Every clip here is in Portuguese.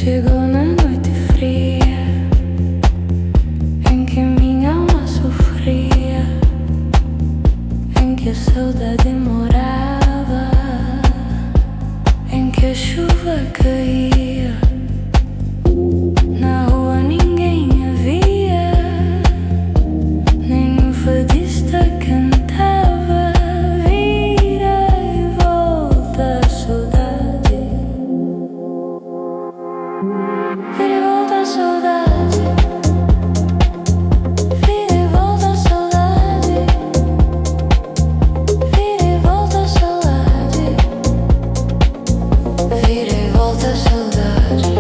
Chegou na noite fria em que minha alma sofria, em que a saudade morava, em que a chuva caía. Na rua ninguém havia, nem um fadista cantava. Vira e volta a saudade, vira e volta a saudade, vira e volta a saudade, vira e volta a saudade, vira e volta a saudade.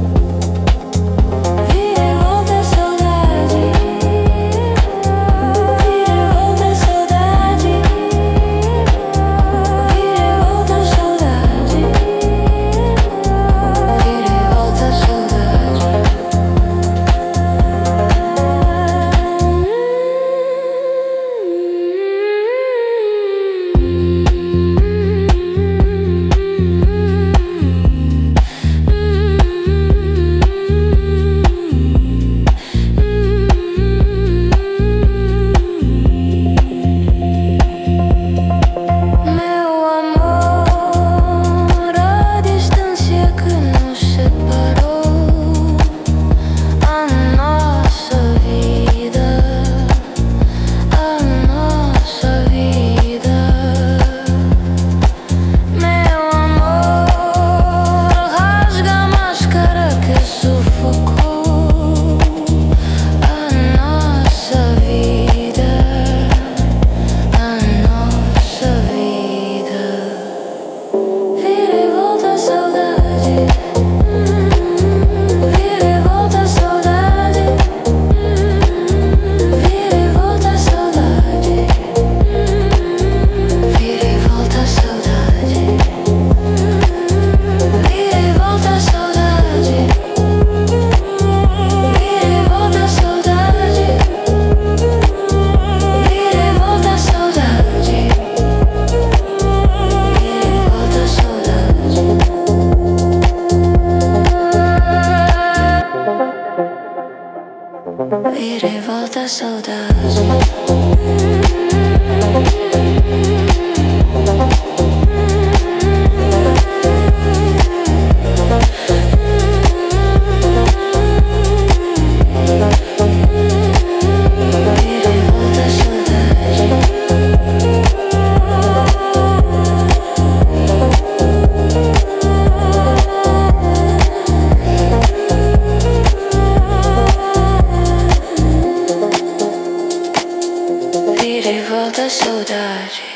Vira e volta a saudade. Vira e volta a saudade.